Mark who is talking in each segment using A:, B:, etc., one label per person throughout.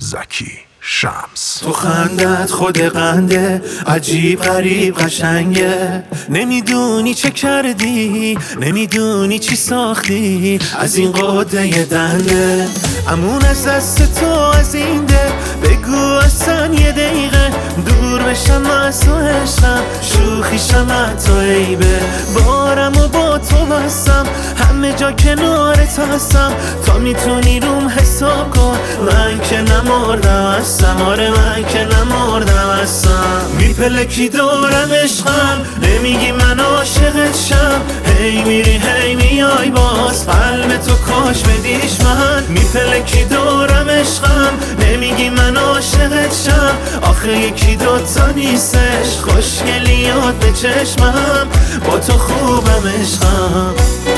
A: زکی شمس.
B: تو خندت خود قنده، عجیب غریب قشنگه. نمیدونی چه کردی، نمیدونی چی ساختی از این قده دنده. امون از دست تو از این ده، بگو اصلا یه دقیقه دور بشم از تو عشقم، شوخیشم از تو عیبه. بارم و با تو بستم، همه جا کنارت هستم، تا میتونی روم حساب کن. من که نمردم هستم، آره من که نمردم هستم. میپلکی دورم عشقم، نمیگی من عاشقت شم. هی میری هی میای باز، قلب تو کاش بدیش من. میپلکی دورم عشقم، نمیگی من عاشقت شم. آخه یکی دوتا نیستش، خوشگلیات به چشمم، با تو خوبم عشقم.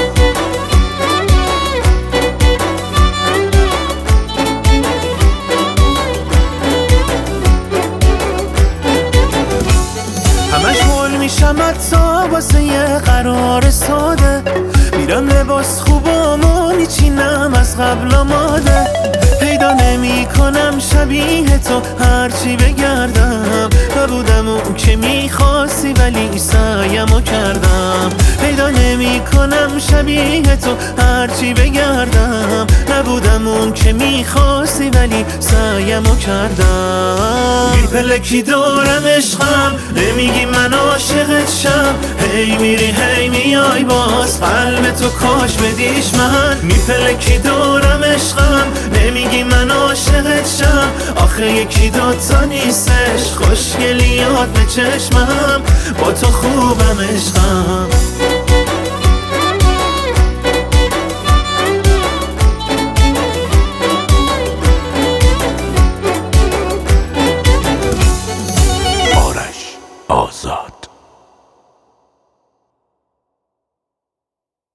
B: میشم حتی واسه یه قرار ساده، میرم لباس خوبامو میچینم از قبل آماده. پیدا نمی کنم شبیه تو هرچی بگردم، نبودم اون که میخواستی ولی سعیمو کردم. پیدا نمی کنم شبیه تو هرچی بگردم، نبودم اون که میخواستی ولی سعیمو کردم. میپلکی دورم عشقم، نمیگی من عاشقت شم. هی میری هی میای باز، قلب تو کاش بدیش من. میپلکی دورم عشقم، نمیگی من عاشقت شم. آخه یکی دوتا نیستش، خوشگلیات به چشمم، با تو خوبم عشقم.
A: آرش آزاد.